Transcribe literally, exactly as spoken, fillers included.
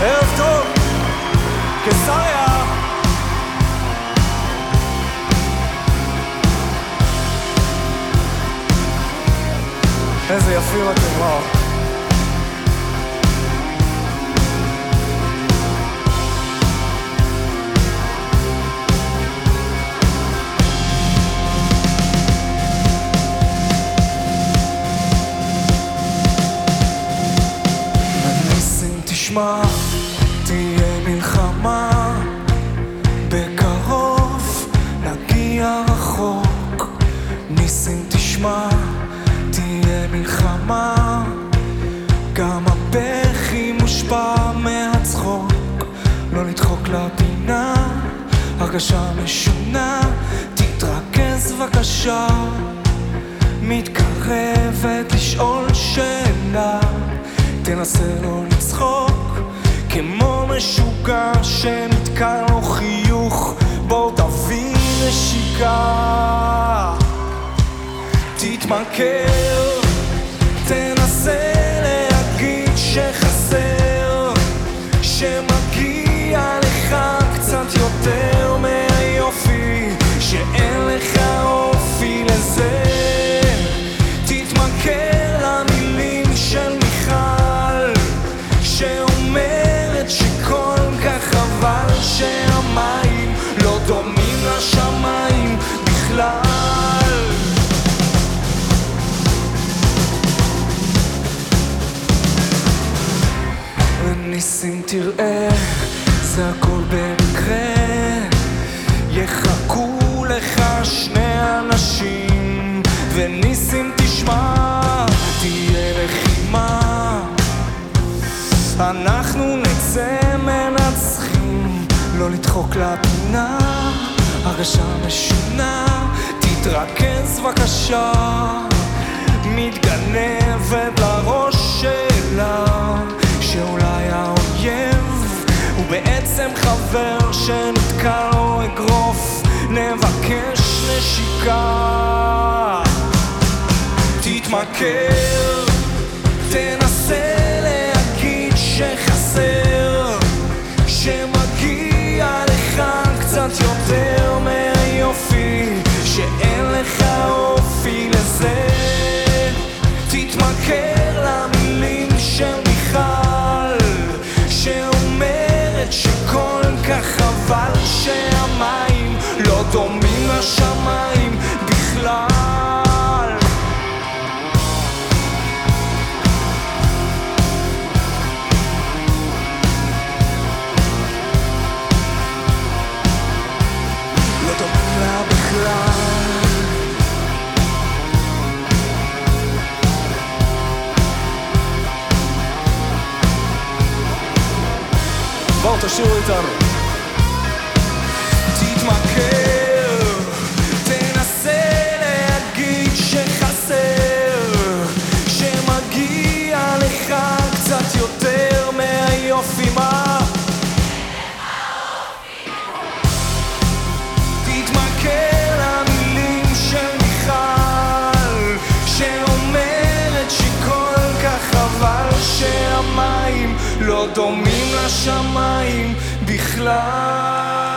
ערב טוב, קיסריה. איזה יפים אתם, וואו. הניסים תשמע, תהיה מלחמה, בקרוב נגיע רחוק. ניסים תשמע, תהיה מלחמה, גם הבכי מושפע מהצחוק. לא לדחוק לפינה, הרגשה משונה, תתרכז בבקשה. מתקרבת לשאול שאלה, תנסה לא לצחוק כמו משוגע שנתקע לו חיוך. בוא תביא נשיקה, תתמכר, תנסה להגיד שחסר, שמגיע לך קצת יותר מהיופי, שאין לך אופי לזה. תתמכר למילים של מיכל שאומרת שכל כך חבל שהמים לא דומים לשמיים בכלל. ניסים תראה, זה הכל במקרה, יחכו לך שני אנשים. וניסים תשמע, תהיה לחימה, אנחנו נצא מנצחים. לא לדחוק לפינה, הרגשה משונה, תתרכז בבקשה. מתגנבת לראש שלה שאולי האויב הוא בעצם חבר שנתקע לו אגרוף. נבקש נשיקה, תתמכר, תנסה להגיד שחסר, שמגיע לך קצת יותר מהיופי, שאין לך אופי לזה. תתמכר למילים של מיכל שאומרת שכל כך חבל שהמים לא דומים לשמיים בכלל. לא דומים לה בכלל. בואו תשאירו איתנו. תתמכר, תנסה להגיד שחסר, שמגיע לך קצת יותר מהיופי. מה? תתמכר למילים של מיכל שאומרת שכל כך חבל שהמים לא דומים לשמיים בכלל.